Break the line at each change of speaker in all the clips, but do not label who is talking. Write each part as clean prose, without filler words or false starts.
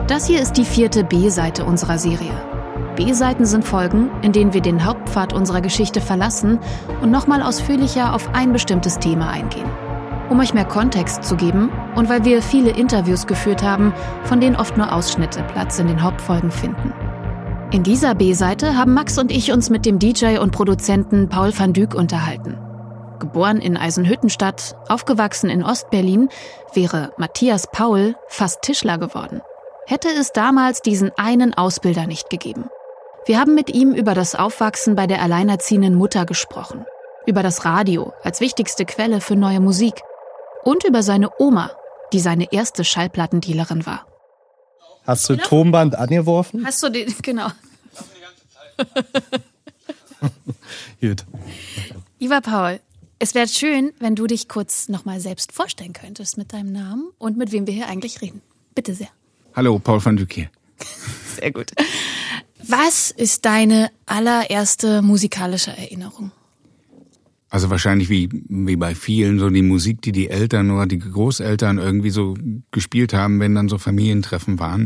Das hier ist die 4. B-Seite unserer Serie. B-Seiten sind Folgen, in denen wir den Hauptpfad unserer Geschichte verlassen und nochmal ausführlicher auf ein bestimmtes Thema eingehen. Um euch mehr Kontext zu geben und weil wir viele Interviews geführt haben, von denen oft nur Ausschnitte Platz in den Hauptfolgen finden. In dieser B-Seite haben Max und ich uns mit dem DJ und Produzenten Paul van Dyk unterhalten. Geboren in Eisenhüttenstadt, aufgewachsen in Ostberlin, wäre Matthias Paul fast Tischler geworden. Hätte es damals diesen einen Ausbilder nicht gegeben. Wir haben mit ihm über das Aufwachsen bei der alleinerziehenden Mutter gesprochen, über das Radio als wichtigste Quelle für neue Musik und über seine Oma, die seine erste Schallplattendealerin war.
Hast du Tonband angeworfen?
Hast du den, genau.
Gut.
Lieber Paul, es wäre schön, wenn du dich kurz nochmal selbst vorstellen könntest mit deinem Namen und mit wem wir hier eigentlich reden. Bitte sehr.
Hallo, Paul van Dyk hier.
Sehr gut. Was ist deine allererste musikalische Erinnerung?
Also wahrscheinlich wie bei vielen so die Musik, die die Eltern oder die Großeltern irgendwie so gespielt haben, wenn dann so Familientreffen waren.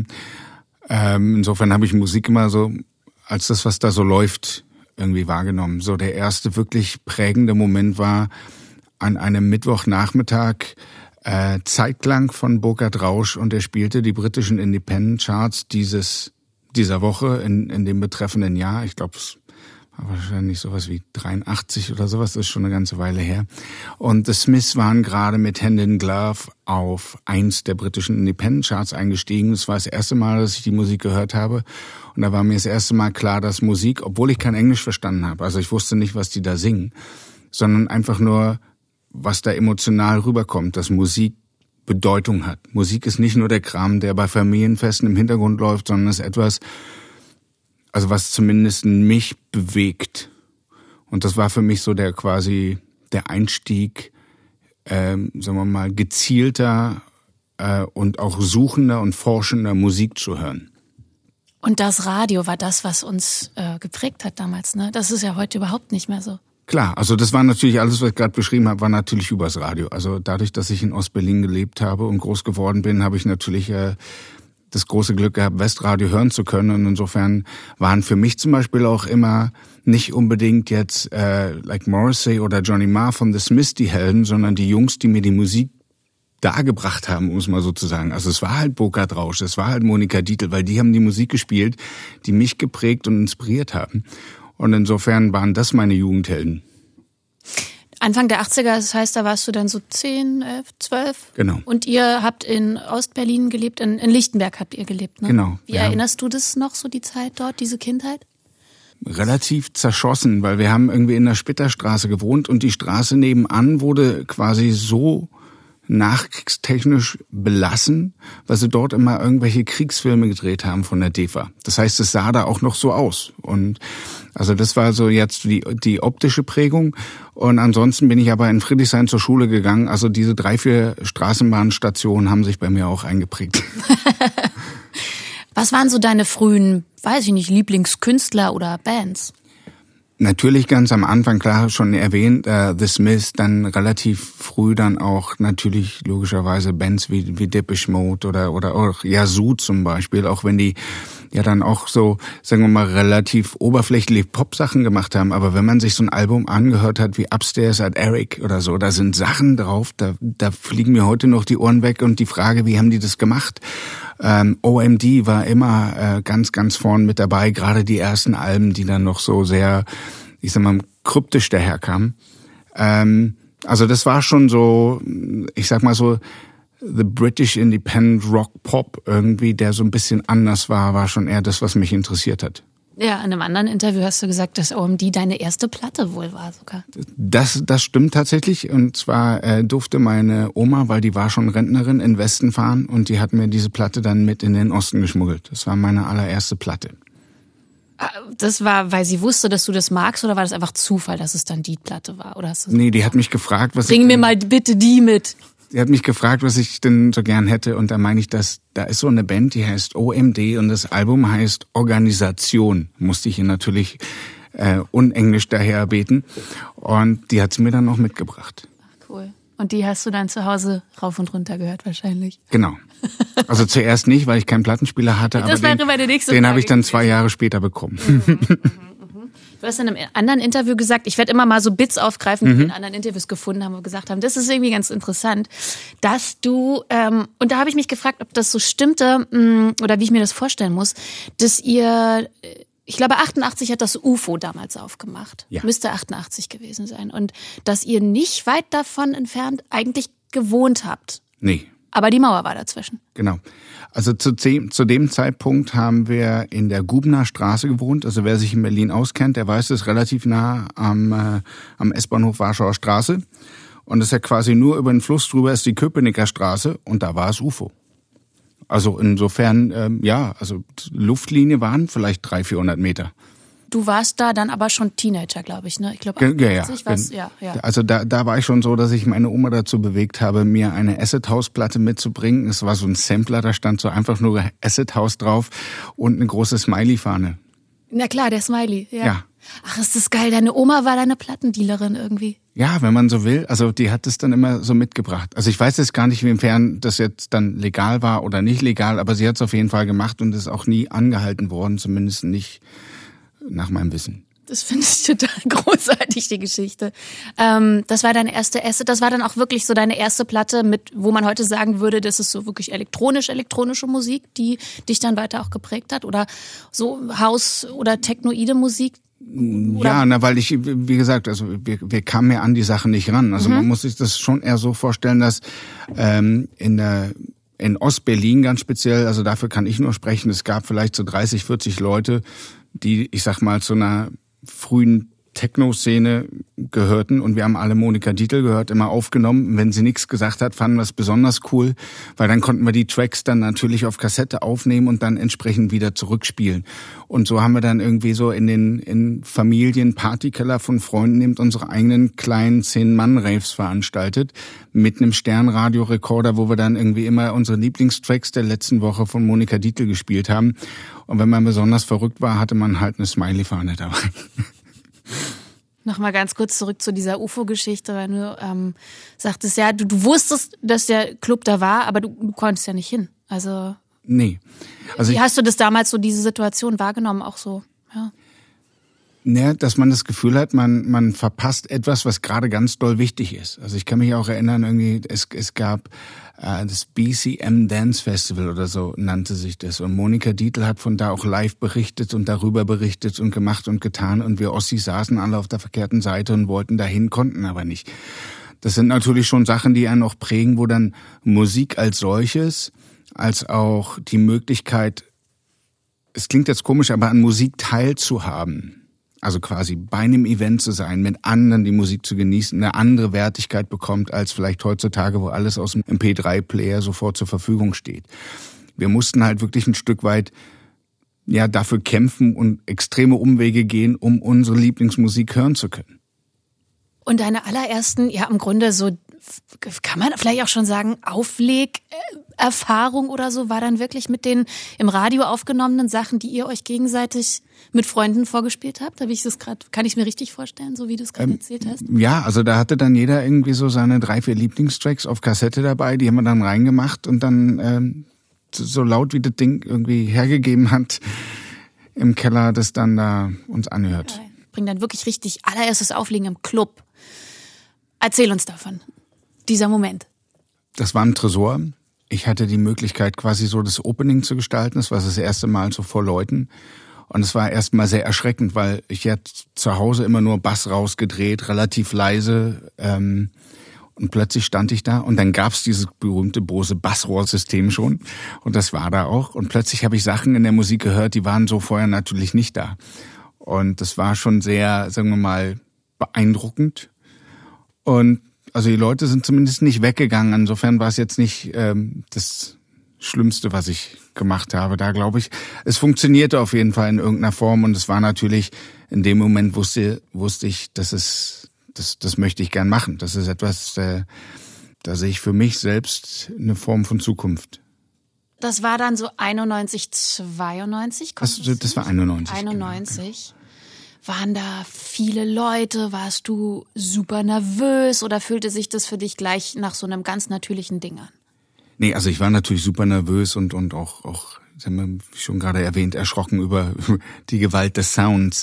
Insofern habe ich Musik immer so als das, was da so läuft, irgendwie wahrgenommen. So der erste wirklich prägende Moment war an einem Mittwochnachmittag, Zeitklang von Burkhard Rausch, und er spielte die britischen Independent Charts dieser Woche in dem betreffenden Jahr. Ich glaube, es war wahrscheinlich sowas wie 83 oder sowas, das ist schon eine ganze Weile her. Und The Smiths waren gerade mit Hand in Glove auf 1 der britischen Independent Charts eingestiegen. Das war das erste Mal, dass ich die Musik gehört habe. Und da war mir das erste Mal klar, dass Musik, obwohl ich kein Englisch verstanden habe, also ich wusste nicht, was die da singen, sondern einfach nur, was da emotional rüberkommt, dass Musik Bedeutung hat. Musik ist nicht nur der Kram, der bei Familienfesten im Hintergrund läuft, sondern ist etwas, also was zumindest mich bewegt. Und das war für mich so der Einstieg, sagen wir mal, gezielter und auch suchender und forschender Musik zu hören.
Und das Radio war das, was uns geprägt hat damals, ne? Das ist ja heute überhaupt nicht mehr so.
Klar, also das war natürlich alles, was ich gerade beschrieben habe, war natürlich übers Radio. Also dadurch, dass ich in Ostberlin gelebt habe und groß geworden bin, habe ich natürlich das große Glück gehabt, Westradio hören zu können. Und insofern waren für mich zum Beispiel auch immer nicht unbedingt jetzt like Morrissey oder Johnny Marr von The Smiths die Helden, sondern die Jungs, die mir die Musik dargebracht haben, um es mal so zu sagen. Also es war halt Burkhard Rausch, es war halt Monika Dietl, weil die haben die Musik gespielt, die mich geprägt und inspiriert haben. Und insofern waren das meine Jugendhelden.
Anfang der 80er, das heißt, da warst du dann so 10, 11, 12?
Genau.
Und ihr habt in Ostberlin gelebt, in Lichtenberg habt ihr gelebt, ne?
Genau.
Wie erinnerst du das noch, so die Zeit dort, diese Kindheit?
Relativ zerschossen, weil wir haben irgendwie in der Spitterstraße gewohnt und die Straße nebenan wurde quasi so nachkriegstechnisch belassen, weil sie dort immer irgendwelche Kriegsfilme gedreht haben von der DEFA. Das heißt, es sah da auch noch so aus. Und also das war so jetzt die optische Prägung. Und ansonsten bin ich aber in Friedrichshain zur Schule gegangen. Also diese 3, 4 Straßenbahnstationen haben sich bei mir auch eingeprägt.
Was waren so deine frühen, weiß ich nicht, Lieblingskünstler oder Bands?
Natürlich ganz am Anfang, klar, schon erwähnt, The Smiths, dann relativ früh dann auch natürlich logischerweise Bands wie Depeche Mode oder auch Yazoo zum Beispiel, auch wenn die ja dann auch so, sagen wir mal, relativ oberflächlich Pop-Sachen gemacht haben. Aber wenn man sich so ein Album angehört hat wie Upstairs at Eric oder so, da sind Sachen drauf, da fliegen mir heute noch die Ohren weg und die Frage, wie haben die das gemacht? OMD war immer ganz, ganz vorn mit dabei, gerade die ersten Alben, die dann noch so sehr, ich sag mal, kryptisch daherkamen. Also das war schon so, ich sag mal so, the British Independent Rock Pop irgendwie, der so ein bisschen anders war schon eher das, was mich interessiert hat.
Ja, in einem anderen Interview hast du gesagt, dass OMD deine erste Platte wohl war sogar.
Das stimmt tatsächlich. Und zwar durfte meine Oma, weil die war schon Rentnerin, in den Westen fahren und die hat mir diese Platte dann mit in den Osten geschmuggelt. Das war meine allererste Platte.
Das war, weil sie wusste, dass du das magst, oder war das einfach Zufall, dass es dann die Platte war? Oder hast du
Nee, die hat mich gefragt,
Bring mir mal bitte die mit.
Sie hat mich gefragt, was ich denn so gern hätte, und da meine ich, dass da ist so eine Band, die heißt OMD und das Album heißt Organisation. Musste ich ihr natürlich unenglisch daher beten, und die hat sie mir dann noch mitgebracht.
Ach, cool. Und die hast du dann zu Hause rauf und runter gehört wahrscheinlich.
Genau. Also zuerst nicht, weil ich keinen Plattenspieler hatte, aber den habe ich dann 2 Jahre später bekommen.
Du hast in einem anderen Interview gesagt, ich werde immer mal so Bits aufgreifen, die wir in anderen Interviews gefunden haben und gesagt haben, das ist irgendwie ganz interessant, dass du, und da habe ich mich gefragt, ob das so stimmte oder wie ich mir das vorstellen muss, dass ihr, ich glaube 88 hat das UFO damals aufgemacht, müsste 88 gewesen sein und dass ihr nicht weit davon entfernt eigentlich gewohnt habt.
Nee.
Aber die Mauer war dazwischen.
Genau. Also zu dem Zeitpunkt haben wir in der Gubner Straße gewohnt. Also wer sich in Berlin auskennt, der weiß, es ist relativ nah am S-Bahnhof Warschauer Straße. Und es ist ja quasi nur über den Fluss drüber ist die Köpenicker Straße und da war es UFO. Also insofern, also Luftlinie waren vielleicht 300-400 Meter.
Du warst da dann aber schon Teenager, glaube ich, ne? Ich glaube, ja.
Also da war ich schon so, dass ich meine Oma dazu bewegt habe, mir eine Acid House Platte mitzubringen. Es war so ein Sampler, da stand so einfach nur Acid House drauf und eine große Smiley-Fahne. Na
klar, der Smiley, ja. Ach, ist das geil. Deine Oma war deine Plattendealerin irgendwie.
Ja, wenn man so will. Also die hat es dann immer so mitgebracht. Also ich weiß jetzt gar nicht, inwiefern das jetzt dann legal war oder nicht legal, aber sie hat es auf jeden Fall gemacht und ist auch nie angehalten worden, zumindest nicht nach meinem Wissen.
Das finde ich total großartig, die Geschichte. Das war deine erste Acid, das war dann auch wirklich so deine erste Platte, mit, wo man heute sagen würde, das ist so wirklich elektronische Musik, die dich dann weiter auch geprägt hat? Oder so House- oder technoide Musik?
Oder? Ja, weil wie gesagt, also wir kamen ja an die Sachen nicht ran. Also man muss sich das schon eher so vorstellen, dass in Ostberlin ganz speziell, also dafür kann ich nur sprechen, es gab vielleicht so 30, 40 Leute, die, ich sag mal, zu einer frühen Techno-Szene gehörten und wir haben alle Monika Dietl gehört, immer aufgenommen. Wenn sie nichts gesagt hat, fanden wir es besonders cool, weil dann konnten wir die Tracks dann natürlich auf Kassette aufnehmen und dann entsprechend wieder zurückspielen. Und so haben wir dann irgendwie so in Familien, Partykeller von Freunden eben unsere eigenen kleinen 10-Mann-Raves veranstaltet mit einem Sternradio-Rekorder, wo wir dann irgendwie immer unsere Lieblingstracks der letzten Woche von Monika Dietl gespielt haben. Und wenn man besonders verrückt war, hatte man halt eine Smiley-Fahne dabei.
Nochmal ganz kurz zurück zu dieser UFO-Geschichte, weil du sagtest ja, du wusstest, dass der Club da war, aber du konntest ja nicht hin. Also
nee. Also
wie hast du das damals so, diese Situation wahrgenommen, auch so? Ja.
Ja, dass man das Gefühl hat, man verpasst etwas, was gerade ganz doll wichtig ist. Also ich kann mich auch erinnern, irgendwie es gab das BCM Dance Festival oder so nannte sich das. Und Monika Dietl hat von da auch live berichtet und darüber berichtet und gemacht und getan. Und wir Ossis saßen alle auf der verkehrten Seite und wollten dahin, konnten aber nicht. Das sind natürlich schon Sachen, die einen auch prägen, wo dann Musik als solches, als auch die Möglichkeit, es klingt jetzt komisch, aber an Musik teilzuhaben. Also quasi bei einem Event zu sein, mit anderen die Musik zu genießen, eine andere Wertigkeit bekommt als vielleicht heutzutage, wo alles aus dem MP3-Player sofort zur Verfügung steht. Wir mussten halt wirklich ein Stück weit dafür kämpfen und extreme Umwege gehen, um unsere Lieblingsmusik hören zu können.
Und deine allerersten, im Grunde so, kann man vielleicht auch schon sagen, Auflegerfahrung oder so, war dann wirklich mit den im Radio aufgenommenen Sachen, die ihr euch gegenseitig mit Freunden vorgespielt habt? Kann ich mir richtig vorstellen, so wie du es gerade erzählt hast?
Ja, also da hatte dann jeder irgendwie so seine 3-4 Lieblingstracks auf Kassette dabei, die haben wir dann reingemacht und dann so laut wie das Ding irgendwie hergegeben hat im Keller, das dann da uns anhört.
Bring dann wirklich richtig allererstes Auflegen im Club. Erzähl uns davon, dieser Moment.
Das war ein Tresor. Ich hatte die Möglichkeit, quasi so das Opening zu gestalten. Das war das erste Mal so vor Leuten. Und es war erstmal sehr erschreckend, weil ich jetzt zu Hause immer nur Bass rausgedreht, relativ leise. Und plötzlich stand ich da und dann gab's dieses berühmte Bose Bassrohrsystem schon. Und das war da auch. Und plötzlich habe ich Sachen in der Musik gehört, die waren so vorher natürlich nicht da. Und das war schon sehr, sagen wir mal, beeindruckend. Und also die Leute sind zumindest nicht weggegangen. Insofern war es jetzt nicht das Schlimmste, was ich gemacht habe. Da glaube ich, es funktionierte auf jeden Fall in irgendeiner Form. Und es war natürlich, in dem Moment wusste ich, das möchte ich gern machen. Das ist etwas, da sehe ich für mich selbst eine Form von Zukunft.
Das war dann so 91, 92?
Das war 91.
91. Waren da viele Leute? Warst du super nervös oder fühlte sich das für dich gleich nach so einem ganz natürlichen Ding an?
Nee, also ich war natürlich super nervös und auch, wie schon gerade erwähnt, erschrocken über die Gewalt des Sounds.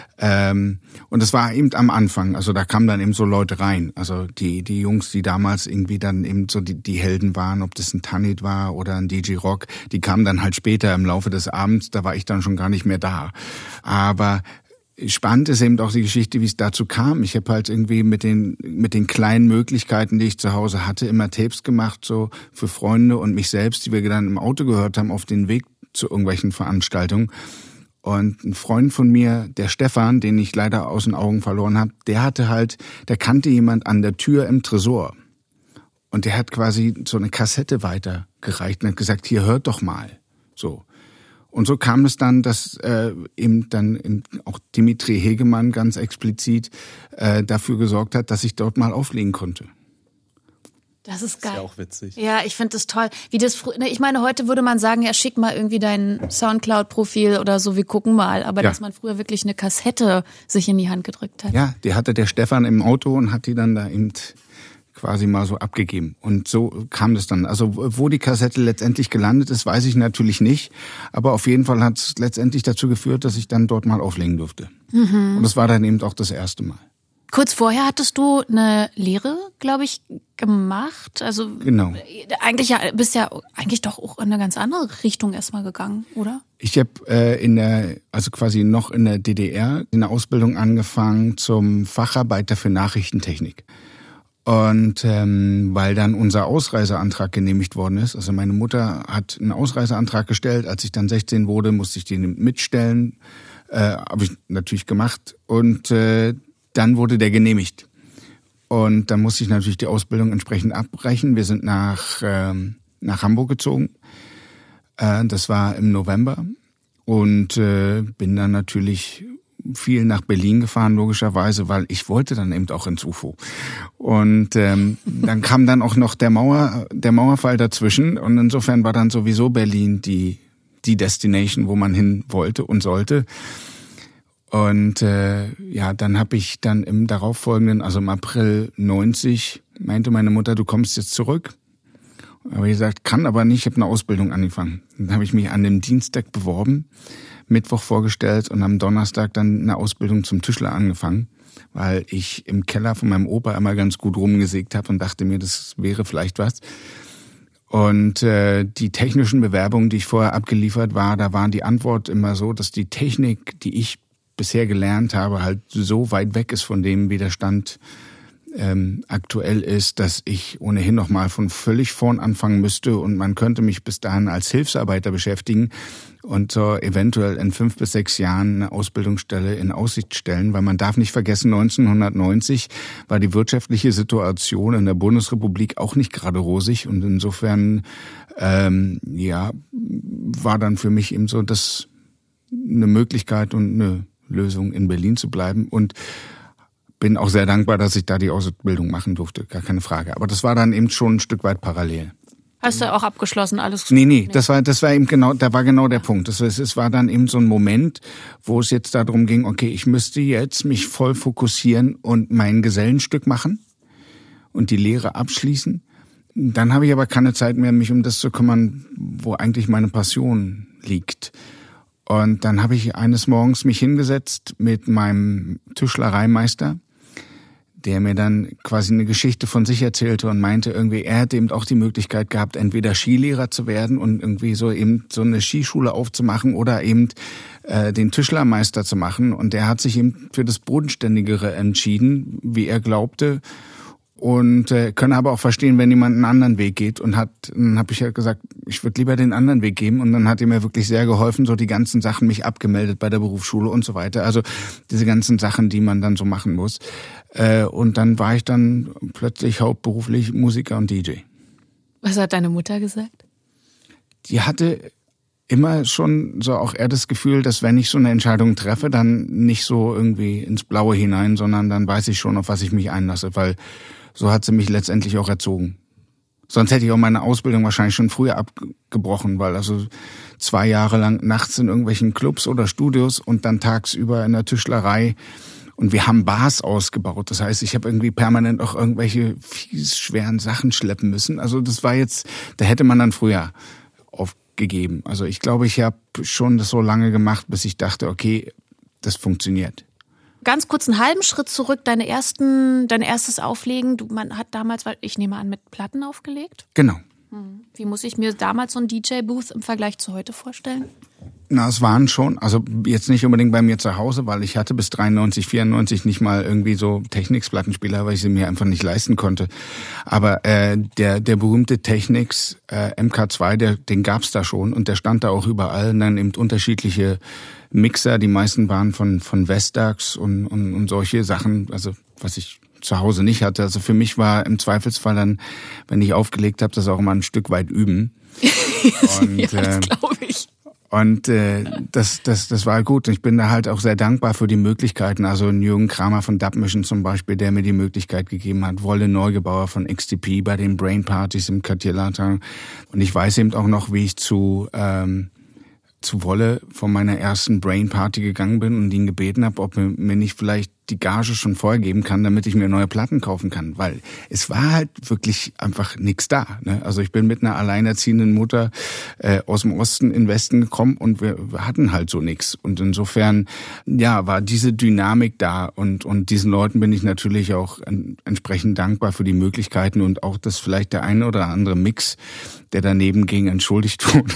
Und es war eben am Anfang, also da kamen dann eben so Leute rein, also die Jungs, die damals irgendwie dann eben so die Helden waren, ob das ein Tanit war oder ein DJ Rock, die kamen dann halt später im Laufe des Abends, da war ich dann schon gar nicht mehr da. Aber spannend ist eben auch die Geschichte, wie es dazu kam. Ich habe halt irgendwie mit den kleinen Möglichkeiten, die ich zu Hause hatte, immer Tapes gemacht, so für Freunde und mich selbst, die wir dann im Auto gehört haben, auf den Weg zu irgendwelchen Veranstaltungen. Und ein Freund von mir, der Stefan, den ich leider aus den Augen verloren habe, der kannte jemand an der Tür im Tresor. Und der hat quasi so eine Kassette weitergereicht und hat gesagt, hier, hört doch mal. So. Und so kam es dann, dass eben auch Dimitri Hegemann ganz explizit dafür gesorgt hat, dass ich dort mal auflegen konnte.
Das ist geil.
Das ist ja auch witzig.
Ja, ich finde das toll. Ich meine, heute würde man sagen, ja, schick mal irgendwie dein Soundcloud-Profil oder so, wir gucken mal. Aber ja, dass man früher wirklich eine Kassette sich in die Hand gedrückt hat.
Ja, die hatte der Stefan im Auto und hat die dann da eben quasi mal so abgegeben. Und so kam das dann. Also wo die Kassette letztendlich gelandet ist, weiß ich natürlich nicht. Aber auf jeden Fall hat es letztendlich dazu geführt, dass ich dann dort mal auflegen durfte. Mhm. Und das war dann eben auch das erste Mal.
Kurz vorher hattest du eine Lehre, glaube ich, gemacht. Also
genau.
Bist ja eigentlich doch auch in eine ganz andere Richtung erstmal gegangen, oder?
Ich habe quasi noch in der DDR eine Ausbildung angefangen zum Facharbeiter für Nachrichtentechnik. Und weil dann unser Ausreiseantrag genehmigt worden ist, also meine Mutter hat einen Ausreiseantrag gestellt, als ich dann 16 wurde, musste ich den mitstellen, habe ich natürlich gemacht und dann wurde der genehmigt. Und dann musste ich natürlich die Ausbildung entsprechend abbrechen. Wir sind nach Hamburg gezogen. Das war im November. Und bin dann natürlich viel nach Berlin gefahren, logischerweise, weil ich wollte dann eben auch ins UFO. Und dann kam dann auch noch der Mauerfall dazwischen. Und insofern war dann sowieso Berlin die Destination, wo man hin wollte und sollte. Und dann habe ich dann im darauffolgenden, also im April 90, meinte meine Mutter, du kommst jetzt zurück. Aber ich gesagt, kann aber nicht, ich habe eine Ausbildung angefangen. Dann habe ich mich an dem Dienstag beworben, Mittwoch vorgestellt und am Donnerstag dann eine Ausbildung zum Tischler angefangen, weil ich im Keller von meinem Opa immer ganz gut rumgesägt habe und dachte mir, das wäre vielleicht was. Und die technischen Bewerbungen, die ich vorher abgeliefert war, da waren die Antwort immer so, dass die Technik, die ich bisher gelernt habe, halt so weit weg ist von dem, wie der Stand aktuell ist, dass ich ohnehin nochmal von völlig vorn anfangen müsste und man könnte mich bis dahin als Hilfsarbeiter beschäftigen und so eventuell in 5 bis 6 Jahren eine Ausbildungsstelle in Aussicht stellen, weil man darf nicht vergessen, 1990 war die wirtschaftliche Situation in der Bundesrepublik auch nicht gerade rosig und insofern war dann für mich eben so das eine Möglichkeit und eine Lösung in Berlin zu bleiben und bin auch sehr dankbar, dass ich da die Ausbildung machen durfte, gar keine Frage. Aber das war dann eben schon ein Stück weit parallel.
Hast du auch abgeschlossen, alles?
Nee, das war eben genau, da war genau der Punkt. Es war dann eben so ein Moment, wo es jetzt darum ging, okay, ich müsste jetzt mich voll fokussieren und mein Gesellenstück machen und die Lehre abschließen. Dann habe ich aber keine Zeit mehr, mich um das zu kümmern, wo eigentlich meine Passion liegt. Und dann habe ich eines Morgens mich hingesetzt mit meinem Tischlereimeister, der mir dann quasi eine Geschichte von sich erzählte und meinte irgendwie, er hätte eben auch die Möglichkeit gehabt, entweder Skilehrer zu werden und irgendwie so eben so eine Skischule aufzumachen oder eben den Tischlermeister zu machen. Und der hat sich eben für das Bodenständigere entschieden, wie er glaubte. Und können aber auch verstehen, wenn jemand einen anderen Weg geht. Und dann habe ich halt gesagt, ich würde lieber den anderen Weg gehen. Und dann hat er mir wirklich sehr geholfen, so die ganzen Sachen, mich abgemeldet bei der Berufsschule und so weiter. Also diese ganzen Sachen, die man dann so machen muss. Und dann war ich dann plötzlich hauptberuflich Musiker und DJ.
Was hat deine Mutter gesagt?
Die hatte immer schon so auch eher das Gefühl, dass wenn ich so eine Entscheidung treffe, dann nicht so irgendwie ins Blaue hinein, sondern dann weiß ich schon, auf was ich mich einlasse, weil so hat sie mich letztendlich auch erzogen. Sonst hätte ich auch meine Ausbildung wahrscheinlich schon früher abgebrochen, weil also 2 Jahre lang nachts in irgendwelchen Clubs oder Studios und dann tagsüber in der Tischlerei. Und wir haben Bars ausgebaut. Das heißt, ich habe irgendwie permanent auch irgendwelche fies schweren Sachen schleppen müssen. Also das war jetzt, da hätte man dann früher aufgegeben. Also ich glaube, ich habe schon das so lange gemacht, bis ich dachte, okay, das funktioniert.
Ganz kurz einen halben Schritt zurück, dein erstes Auflegen. Man hat damals, ich nehme an, mit Platten aufgelegt?
Genau.
Wie muss ich mir damals so ein DJ-Booth im Vergleich zu heute vorstellen?
Na, es waren schon, also jetzt nicht unbedingt bei mir zu Hause, weil ich hatte bis 93, 94 nicht mal irgendwie so Technics-Plattenspieler, weil ich sie mir einfach nicht leisten konnte. Aber der berühmte Technics MK2, den gab's da schon und der stand da auch überall. Und dann eben unterschiedliche Mixer, die meisten waren von Vestax und solche Sachen, also was ich zu Hause nicht hatte. Also für mich war im Zweifelsfall dann, wenn ich aufgelegt habe, das auch immer ein Stück weit üben. Und,
ja, das glaube ich.
Und das war gut. Ich bin da halt auch sehr dankbar für die Möglichkeiten. Also Jürgen Kramer von Dubmission zum Beispiel, der mir die Möglichkeit gegeben hat. Wolle Neugebauer von XTP bei den Brain Partys im Quartier Latin. Und ich weiß eben auch noch, wie ich zu Wolle von meiner ersten Brain Party gegangen bin und ihn gebeten habe, ob er mir nicht vielleicht die Gage schon vorher geben kann, damit ich mir neue Platten kaufen kann. Weil es war halt wirklich einfach nichts da. Ne? Also ich bin mit einer alleinerziehenden Mutter aus dem Osten in den Westen gekommen und wir hatten halt so nichts. Und insofern, ja, war diese Dynamik da. Und diesen Leuten bin ich natürlich auch entsprechend dankbar für die Möglichkeiten und auch, dass vielleicht der eine oder andere Mix, der daneben ging, entschuldigt wurde.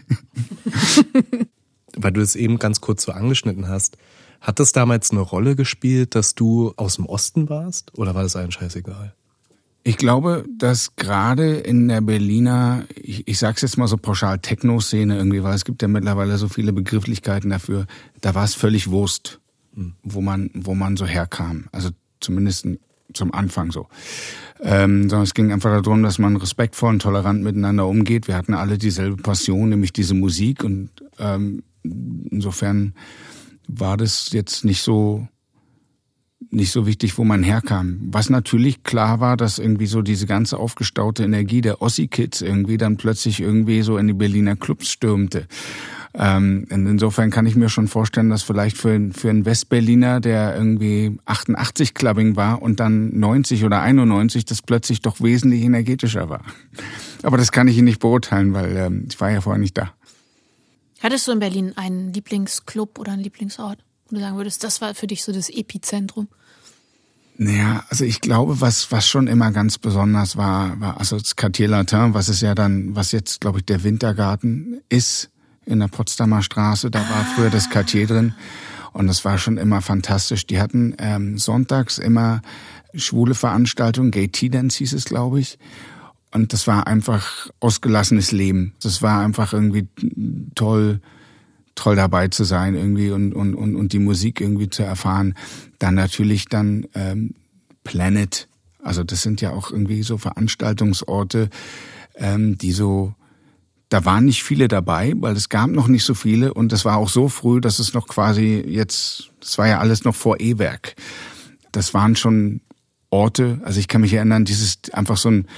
Weil du es eben ganz kurz so angeschnitten hast, hat das damals eine Rolle gespielt, dass du aus dem Osten warst? Oder war das allen scheißegal?
Ich glaube, dass gerade in der Berliner, ich sag's jetzt mal so pauschal, Techno-Szene irgendwie, weil es gibt ja mittlerweile so viele Begrifflichkeiten dafür, da war es völlig Wurst, wo man so herkam. Also zumindest zum Anfang so. Sondern es ging einfach darum, dass man respektvoll und tolerant miteinander umgeht. Wir hatten alle dieselbe Passion, nämlich diese Musik und insofern war das jetzt nicht so wichtig, wo man herkam. Was natürlich klar war, dass irgendwie so diese ganze aufgestaute Energie der Ossi-Kids irgendwie dann plötzlich irgendwie so in die Berliner Clubs stürmte. Insofern kann ich mir schon vorstellen, dass vielleicht für einen Westberliner, der irgendwie 88 Clubbing war und dann 90 oder 91, das plötzlich doch wesentlich energetischer war. Aber das kann ich Ihnen nicht beurteilen, weil ich war ja vorher nicht da.
Hattest du in Berlin einen Lieblingsclub oder einen Lieblingsort, wo du sagen würdest, das war für dich so das Epizentrum?
Naja, also ich glaube, was schon immer ganz besonders war also das Quartier Latin, was jetzt, glaube ich, der Wintergarten ist in der Potsdamer Straße. Da war früher das Quartier drin und das war schon immer fantastisch. Die hatten sonntags immer schwule Veranstaltungen, Gay Tea Dance hieß es, glaube ich. Und das war einfach ausgelassenes Leben. Das war einfach irgendwie toll dabei zu sein irgendwie und die Musik irgendwie zu erfahren. Dann natürlich Planet. Also das sind ja auch irgendwie so Veranstaltungsorte, die so, da waren nicht viele dabei, weil es gab noch nicht so viele und das war auch so früh, dass es noch quasi das war ja alles noch vor E-Werk. Das waren schon Orte, also ich kann mich erinnern, dieses einfach so ein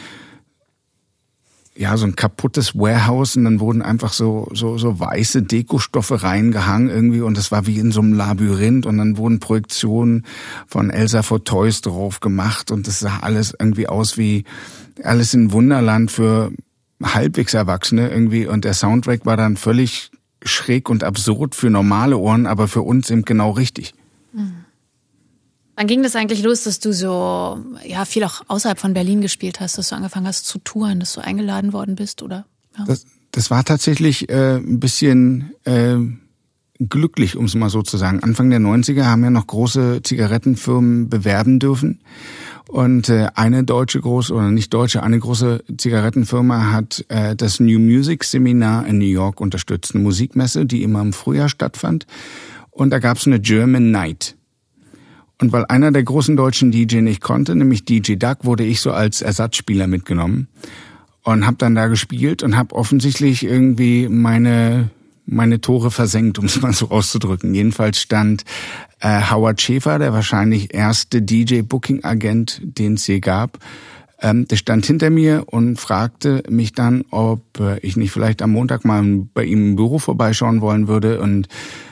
kaputtes Warehouse und dann wurden einfach so weiße Dekostoffe reingehangen irgendwie und das war wie in so einem Labyrinth und dann wurden Projektionen von Elsa for Toys drauf gemacht und das sah alles irgendwie aus wie alles in Wunderland für halbwegs Erwachsene irgendwie und der Soundtrack war dann völlig schräg und absurd für normale Ohren, aber für uns eben genau richtig.
Wann ging das eigentlich los, dass du so viel auch außerhalb von Berlin gespielt hast, dass du angefangen hast zu touren, dass du eingeladen worden bist, oder? Ja.
Das war tatsächlich ein bisschen glücklich, um es mal so zu sagen. Anfang der 90er haben ja noch große Zigarettenfirmen bewerben dürfen. Und eine große Zigarettenfirma hat das New Music Seminar in New York unterstützt. Eine Musikmesse, die immer im Frühjahr stattfand. Und da gab es eine German Night. Und weil einer der großen deutschen DJ nicht konnte, nämlich DJ Duck, wurde ich so als Ersatzspieler mitgenommen und habe dann da gespielt und habe offensichtlich irgendwie meine Tore versenkt, um es mal so auszudrücken. Jedenfalls stand Howard Schäfer, der wahrscheinlich erste DJ-Booking-Agent, den es je gab, Der stand hinter mir und fragte mich dann, ob ich nicht vielleicht am Montag mal bei ihm im Büro vorbeischauen wollen würde und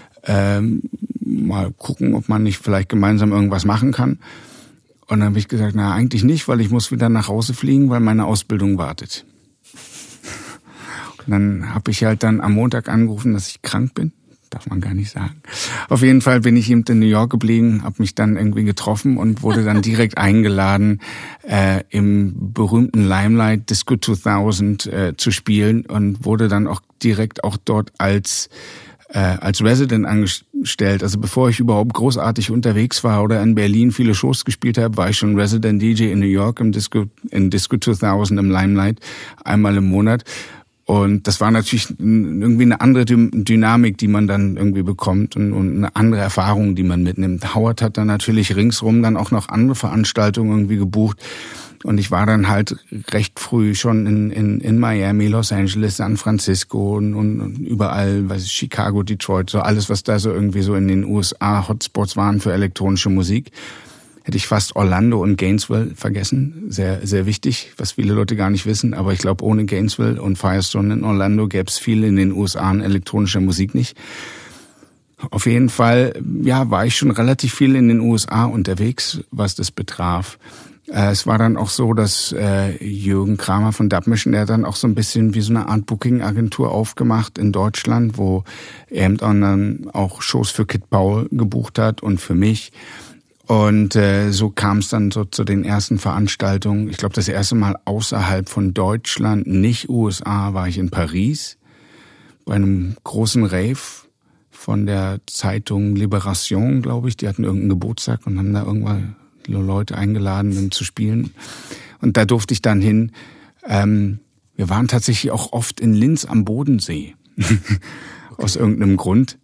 mal gucken, ob man nicht vielleicht gemeinsam irgendwas machen kann. Und dann habe ich gesagt, na eigentlich nicht, weil ich muss wieder nach Hause fliegen, weil meine Ausbildung wartet. Und dann habe ich halt dann am Montag angerufen, dass ich krank bin. Darf man gar nicht sagen. Auf jeden Fall bin ich eben in New York geblieben, habe mich dann irgendwie getroffen und wurde dann direkt eingeladen, im berühmten Limelight Disco 2000 zu spielen und wurde dann auch direkt auch dort als Resident angestellt. Also bevor ich überhaupt großartig unterwegs war oder in Berlin viele Shows gespielt habe, war ich schon Resident DJ in New York in Disco 2000 im Limelight, einmal im Monat. Und das war natürlich irgendwie eine andere Dynamik, die man dann irgendwie bekommt und eine andere Erfahrung, die man mitnimmt. Howard hat dann natürlich ringsrum dann auch noch andere Veranstaltungen irgendwie gebucht. Und ich war dann halt recht früh schon in Miami, Los Angeles, San Francisco und überall, weiß ich, Chicago, Detroit, so alles, was da so irgendwie so in den USA Hotspots waren für elektronische Musik. Hätte ich fast Orlando und Gainesville vergessen. Sehr, sehr wichtig, was viele Leute gar nicht wissen. Aber ich glaube, ohne Gainesville und Firestone in Orlando gäbe es viel in den USA an elektronischer Musik nicht. Auf jeden Fall, ja, war ich schon relativ viel in den USA unterwegs, was das betraf. Es war dann auch so, dass Jürgen Kramer von Dubmission, der hat dann auch so ein bisschen wie so eine Art Booking-Agentur aufgemacht in Deutschland, wo er dann auch Shows für Kid Paul gebucht hat und für mich. Und so kam es dann so zu den ersten Veranstaltungen. Ich glaube, das erste Mal außerhalb von Deutschland, nicht USA, war ich in Paris bei einem großen Rave von der Zeitung Libération, glaube ich. Die hatten irgendeinen Geburtstag und haben da irgendwann Leute eingeladen, um zu spielen. Und da durfte ich dann hin. Wir waren tatsächlich auch oft in Linz am Bodensee. Aus irgendeinem Grund.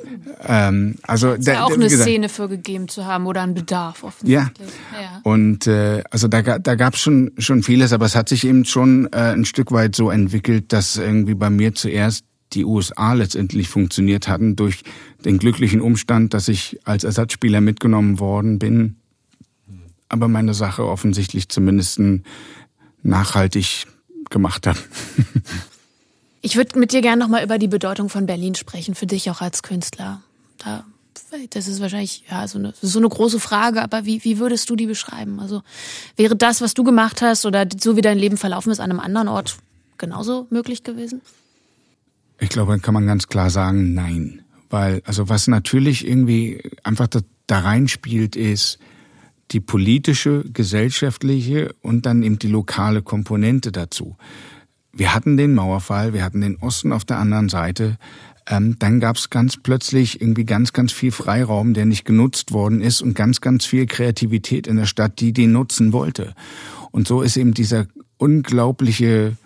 Also
ist ja auch eine Szene für gegeben zu haben oder einen Bedarf offensichtlich.
Ja. Und also da gab's schon vieles, aber es hat sich eben schon ein Stück weit so entwickelt, dass irgendwie bei mir zuerst die USA letztendlich funktioniert hatten durch den glücklichen Umstand, dass ich als Ersatzspieler mitgenommen worden bin, aber meine Sache offensichtlich zumindest nachhaltig gemacht habe.
Ich würde mit dir gerne nochmal über die Bedeutung von Berlin sprechen, für dich auch als Künstler. Das ist wahrscheinlich so eine große Frage, aber wie würdest du die beschreiben? Also wäre das, was du gemacht hast oder so wie dein Leben verlaufen ist, an einem anderen Ort genauso möglich gewesen?
Ich glaube, dann kann man ganz klar sagen, nein. Weil, also was natürlich irgendwie einfach da reinspielt, ist die politische, gesellschaftliche und dann eben die lokale Komponente dazu. Wir hatten den Mauerfall, wir hatten den Osten auf der anderen Seite. Dann gab es ganz plötzlich irgendwie ganz, ganz viel Freiraum, der nicht genutzt worden ist und ganz, ganz viel Kreativität in der Stadt, die den nutzen wollte. Und so ist eben dieser unglaubliche,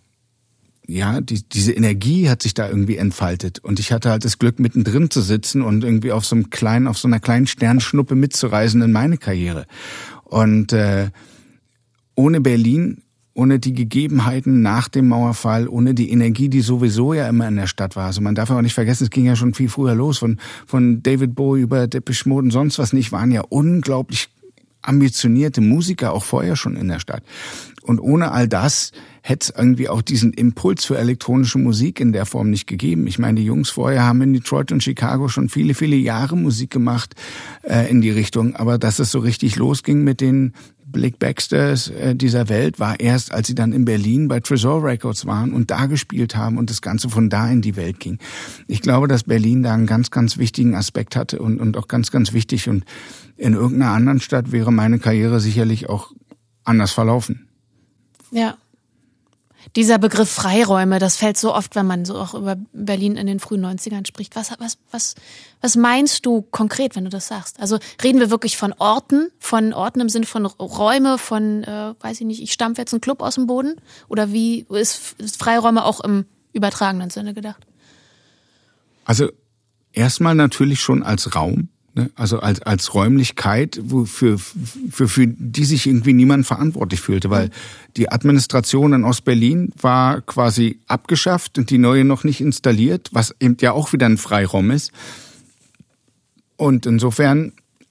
ja, diese Energie hat sich da irgendwie entfaltet. Und ich hatte halt das Glück, mittendrin zu sitzen und irgendwie auf so einer kleinen Sternschnuppe mitzureisen in meine Karriere. Und ohne Berlin, ohne die Gegebenheiten nach dem Mauerfall, ohne die Energie, die sowieso ja immer in der Stadt war. Also man darf auch nicht vergessen, es ging ja schon viel früher los, von David Bowie über Depeche Mode und sonst was nicht, waren ja unglaublich ambitionierte Musiker auch vorher schon in der Stadt. Und ohne all das hätte es irgendwie auch diesen Impuls für elektronische Musik in der Form nicht gegeben. Ich meine, die Jungs vorher haben in Detroit und Chicago schon viele, viele Jahre Musik gemacht in die Richtung. Aber dass es so richtig losging mit den Blake Baxters dieser Welt, war erst, als sie dann in Berlin bei Tresor Records waren und da gespielt haben und das Ganze von da in die Welt ging. Ich glaube, dass Berlin da einen ganz, ganz wichtigen Aspekt hatte und auch ganz, ganz wichtig. Und in irgendeiner anderen Stadt wäre meine Karriere sicherlich auch anders verlaufen.
Ja. Dieser Begriff Freiräume, das fällt so oft, wenn man so auch über Berlin in den frühen 90ern spricht. Was meinst du konkret, wenn du das sagst? Also reden wir wirklich von Orten im Sinne von Räume, von, weiß ich nicht, ich stampfe jetzt einen Club aus dem Boden? Oder wie ist Freiräume auch im übertragenen Sinne gedacht?
Also erstmal natürlich schon als Raum. Also als Räumlichkeit, für die sich irgendwie niemand verantwortlich fühlte, weil die Administration in Ostberlin war quasi abgeschafft und die neue noch nicht installiert, was eben ja auch wieder ein Freiraum ist. Und insofern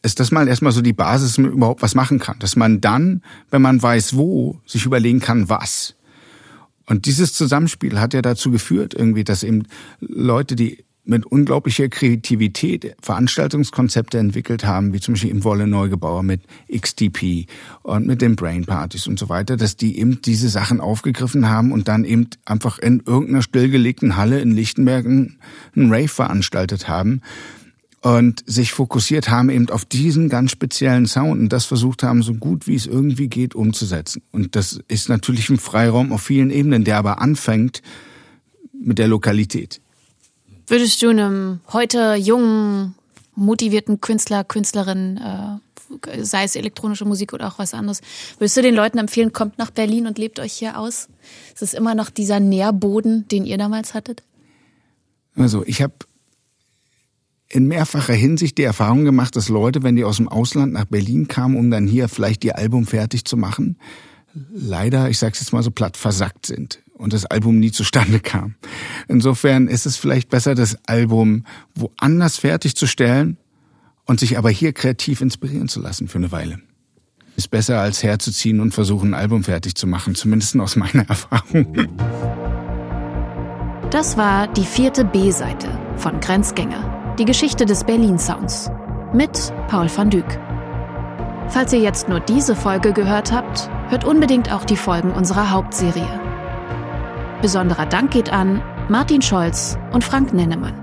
ist das mal erstmal so die Basis, dass man überhaupt was machen kann. Dass man dann, wenn man weiß wo, sich überlegen kann, was. Und dieses Zusammenspiel hat ja dazu geführt, irgendwie, dass eben Leute, die mit unglaublicher Kreativität Veranstaltungskonzepte entwickelt haben, wie zum Beispiel im Wolle Neugebauer mit XTP und mit den Brain Partys und so weiter, dass die eben diese Sachen aufgegriffen haben und dann eben einfach in irgendeiner stillgelegten Halle in Lichtenberg einen Rave veranstaltet haben und sich fokussiert haben eben auf diesen ganz speziellen Sound und das versucht haben, so gut wie es irgendwie geht, umzusetzen. Und das ist natürlich ein Freiraum auf vielen Ebenen, der aber anfängt mit der Lokalität.
Würdest du einem heute jungen, motivierten Künstler, Künstlerin, sei es elektronische Musik oder auch was anderes, würdest du den Leuten empfehlen, kommt nach Berlin und lebt euch hier aus? Ist es immer noch dieser Nährboden, den ihr damals hattet?
Also ich habe in mehrfacher Hinsicht die Erfahrung gemacht, dass Leute, wenn die aus dem Ausland nach Berlin kamen, um dann hier vielleicht ihr Album fertig zu machen, leider, ich sag's jetzt mal so platt, versackt sind und das Album nie zustande kam. Insofern ist es vielleicht besser, das Album woanders fertigzustellen und sich aber hier kreativ inspirieren zu lassen für eine Weile. Ist besser, als herzuziehen und versuchen, ein Album fertig zu machen, zumindest aus meiner Erfahrung.
Das war die 4. B-Seite von Grenzgänger, die Geschichte des Berlin-Sounds mit Paul van Dyk. Falls ihr jetzt nur diese Folge gehört habt, hört unbedingt auch die Folgen unserer Hauptserie. Besonderer Dank geht an Martin Scholz und Frank Nennemann.